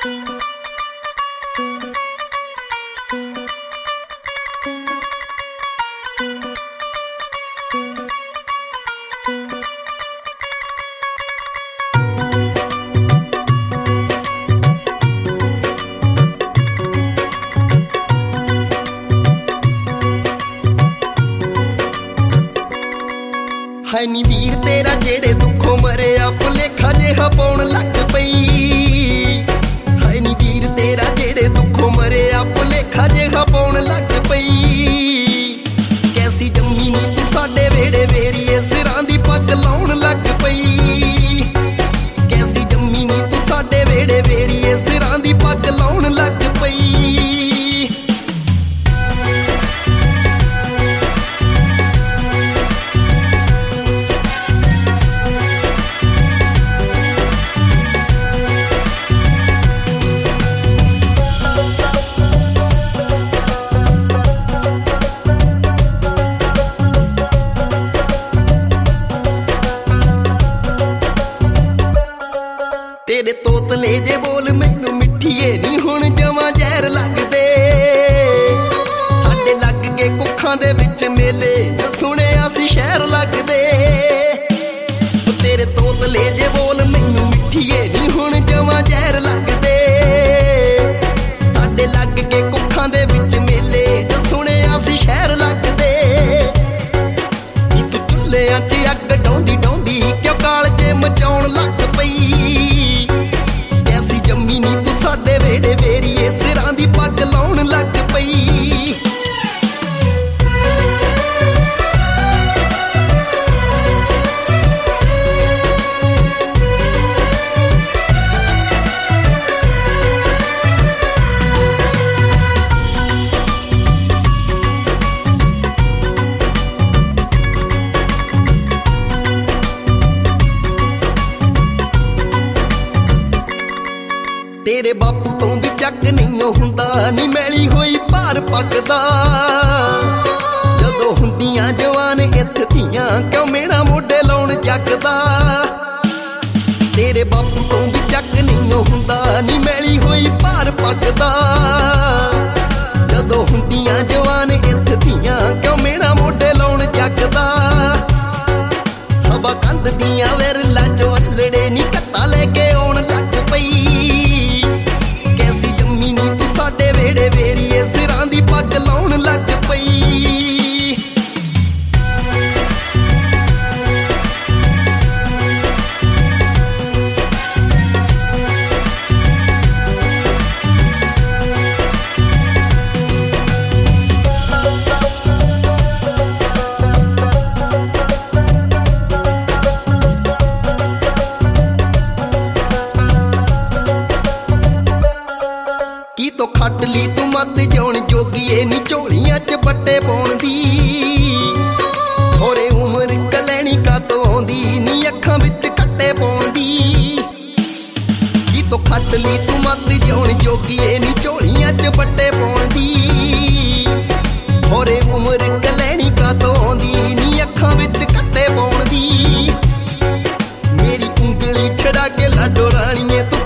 है नी वीर तेरा जेड़े दुखों मरिया भुलेखा जिहा पाउण लग पई। है नी वीर तेरा जेड़े दुखों मरिया भुलेखा जिहा पाउण लग पई। कैसी जम्मी नी तू साडे वेड़े वेरीए सिरां दी पग लाउण लग पई। कैसी जम्मी नी तू साडे वेड़े वेरीए सिरां दी पग लाउण लग पई। तेरे तोतले जे बोल मैनू मिठीए नी हुण जवां जहर लगदे। साडे लग के कुखां दे विच मेले सुणिया सी शहर लगदे। तेरे तोतले जे बोल मैनू मिठीए नी हुण जवां जहर लगदे। साडे लग के कुखां दे विच मेले सुणिया सी शहर लगदे। तू चुल्हिਆਂ 'ਚ अग डौंदी डौंदी क्यों कालजे मचाउण लग पई। जम्मी नी तू साडे वेड़े वेरीए सिरां दी पग लाउण लग पई। तेरे बापू तो भी जग नहीं हुंदा नी मैली होई भार पकदा। जदों हुंदियां जवान इत्थ धीआं क्यों मेरा मोढे लाउण जगदा। तेरे बापू तो भी जग नहीं हुंदा नी मैली होई भार पकदा। जदों हुंदियां जवान इत्थ धीआं क्यों मेरा मोढे लाउण जगदा। हवा कंध दियां विरला चों अल्लड़े नी कत्ता लेके आउण लग पई। कैसी जम्मी नी तू साडे वेड़े वेरीए सिरां दी पग लाउण लग पई। की तो खट ली तू मत जाउण जोगीए नी झोलियां 'च बट्टे पाउण दी। होरे उमर कलैणी का तो आउंदी नी अखां विच कट्टे पाउण दी। की तो खट ली तू मत जाउण जोगीए नी झोलियां 'च बट्टे पाउण दी। होरे उमर कलैणी का तो आउंदी नी अखां विच कट्टे पाउण दी। मेरी उंगली छड़ा के लाडो राणीए तू